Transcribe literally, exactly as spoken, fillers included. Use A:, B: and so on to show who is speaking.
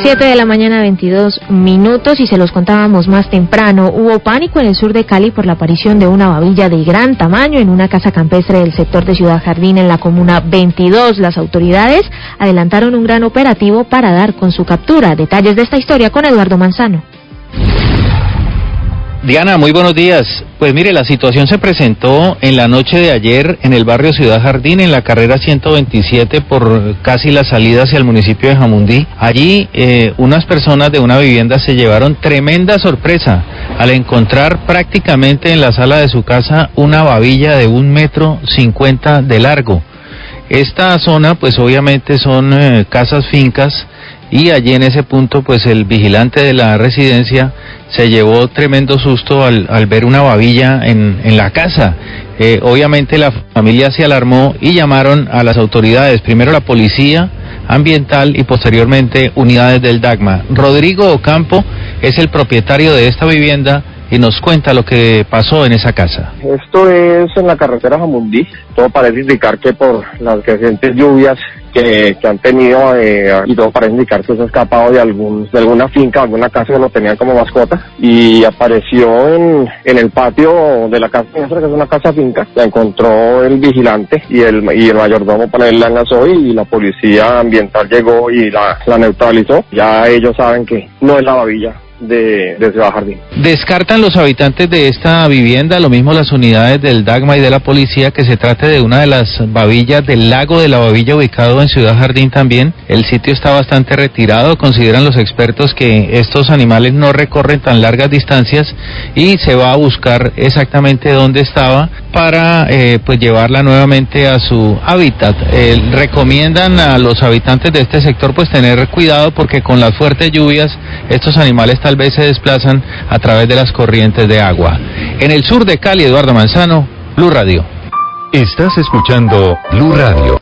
A: siete de la mañana, veintidós minutos, y se los contábamos más temprano. Hubo pánico en el sur de Cali por la aparición de una babilla de gran tamaño en una casa campestre del sector de Ciudad Jardín, en la comuna veintidós. Las autoridades adelantaron un gran operativo para dar con su captura. Detalles de esta historia con Eduardo Manzano.
B: Diana, muy buenos días. Pues mire, la situación se presentó en la noche de ayer en el barrio Ciudad Jardín, en la carrera ciento veintisiete, por casi la salida hacia el municipio de Jamundí. Allí eh, unas personas de una vivienda se llevaron tremenda sorpresa al encontrar prácticamente en la sala de su casa una babilla de un metro cincuenta de largo. Esta zona pues obviamente son eh, casas fincas, y allí en ese punto pues el vigilante de la residencia se llevó tremendo susto al, al ver una babilla en, en la casa. Eh, obviamente la familia se alarmó y llamaron a las autoridades, primero la policía ambiental y posteriormente unidades del DAGMA. Rodrigo Ocampo es el propietario de esta vivienda y nos cuenta lo que pasó en esa casa.
C: Esto es en la carretera Jamundí. Todo parece indicar que por las recientes lluvias que, que han tenido, eh, y todo parece indicar que se ha escapado de algún de alguna finca, alguna casa que lo tenían como mascota, y apareció en, en el patio de la casa nuestra, que es una casa finca. La encontró el vigilante y el, y el mayordomo para él la enlazó, y la policía ambiental llegó y la, la neutralizó. Ya ellos saben que no es la babilla de, de Ciudad Jardín.
B: Descartan los habitantes de esta vivienda, lo mismo las unidades del DAGMA y de la policía, que se trate de una de las babillas del lago de la Babilla, ubicado en Ciudad Jardín también. El sitio está bastante retirado, consideran los expertos que estos animales no recorren tan largas distancias, y se va a buscar exactamente dónde estaba para eh, pues llevarla nuevamente a su hábitat. Eh, recomiendan a los habitantes de este sector pues tener cuidado, porque con las fuertes lluvias estos animales tal vez se desplazan a través de las corrientes de agua. En el sur de Cali, Eduardo Manzano, Blue Radio.
D: Estás escuchando Blue Radio.